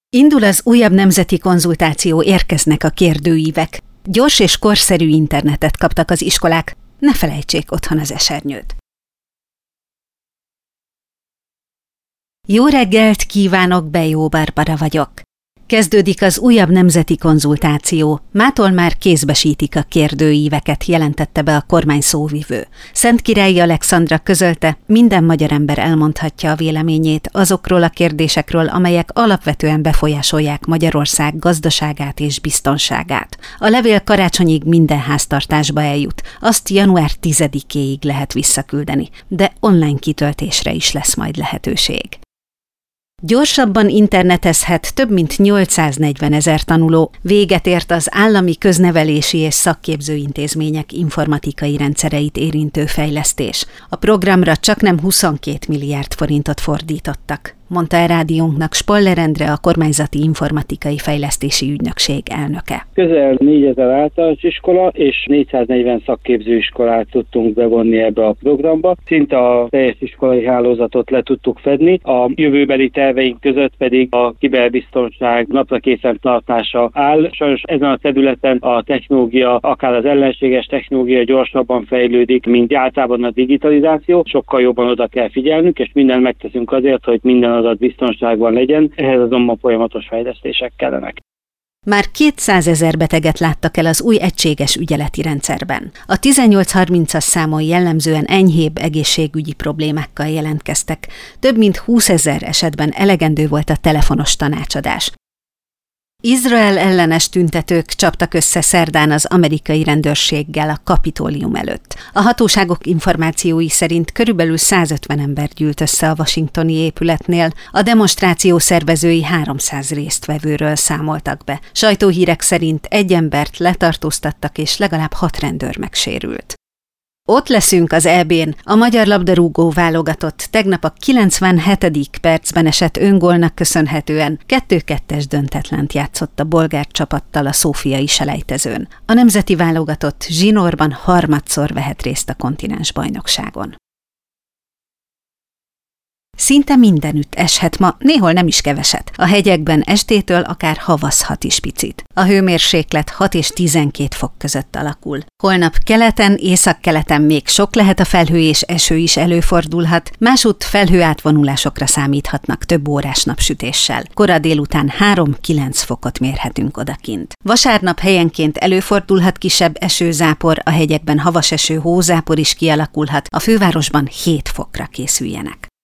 Indul az újabb nemzeti konzultáció, érkeznek a kérdőívek. Gyors és korszerű internetet kaptak az iskolák, ne felejtsék otthon az esernyőt. Jó reggelt kívánok, Bejó Barbara vagyok. Kezdődik az újabb nemzeti konzultáció. Mától már kézbesítik a kérdőíveket, jelentette be a kormány szóvivő. Szentkirályi Alexandra közölte, minden magyar ember elmondhatja a véleményét azokról a kérdésekről, amelyek alapvetően befolyásolják Magyarország gazdaságát és biztonságát. A levél karácsonyig minden háztartásba eljut. Azt január 10-éig lehet visszaküldeni, de online kitöltésre is lesz majd lehetőség. Gyorsabban internetezhet több mint 840 000 tanuló, véget ért az állami köznevelési és szakképző intézmények informatikai rendszereit érintő fejlesztés. A programra csaknem 22 milliárd forintot fordítottak, mondta a rádiónknak Spoller Endre, a kormányzati informatikai fejlesztési ügynökség elnöke. Közel 4000 általános iskola és 440 szakképző iskolát tudtunk bevonni ebbe a programba. Szinte a teljes iskolai hálózatot le tudtuk fedni. A jövőbeli terveink között pedig a kiberbiztonság napra készen tartása áll. Sajnos ezen a területen a technológia, akár az ellenséges technológia gyorsabban fejlődik, mint általában a digitalizáció. Sokkal jobban oda kell figyelnünk, és mindent megteszünk azért, hogy minden adat biztonságban legyen, ehhez azonban folyamatos fejlesztések kellenek. Már 200 000 beteget láttak el az új egységes ügyeleti rendszerben. A 1830-as számon jellemzően enyhébb egészségügyi problémákkal jelentkeztek. Több mint 20 000 esetben elegendő volt a telefonos tanácsadás. Izrael ellenes tüntetők csaptak össze szerdán az amerikai rendőrséggel a Kapitolium előtt. A hatóságok információi szerint körülbelül 150 ember gyűlt össze a washingtoni épületnél, a demonstráció szervezői 300 résztvevőről számoltak be. Sajtóhírek szerint egy embert letartóztattak és legalább 6 rendőr megsérült. Ott leszünk az EB-n. A magyar labdarúgó válogatott tegnap a 97. percben esett öngólnak köszönhetően 2-2-es döntetlent játszott a bolgár csapattal a szófiai selejtezőn. A nemzeti válogatott zsinórban harmadszor vehet részt a kontinensbajnokságon. Szinte mindenütt eshet ma, néhol nem is keveset. A hegyekben estétől akár havazhat is picit. A hőmérséklet 6 és 12 fok között alakul. Holnap keleten, északkeleten még sok lehet a felhő és eső is előfordulhat, másútt felhőátvonulásokra számíthatnak több órás napsütéssel. Kora délután 3-9 fokot mérhetünk odakint. Vasárnap helyenként előfordulhat kisebb esőzápor, a hegyekben havas eső, hózápor is kialakulhat, a fővárosban 7 fokra készüljenek.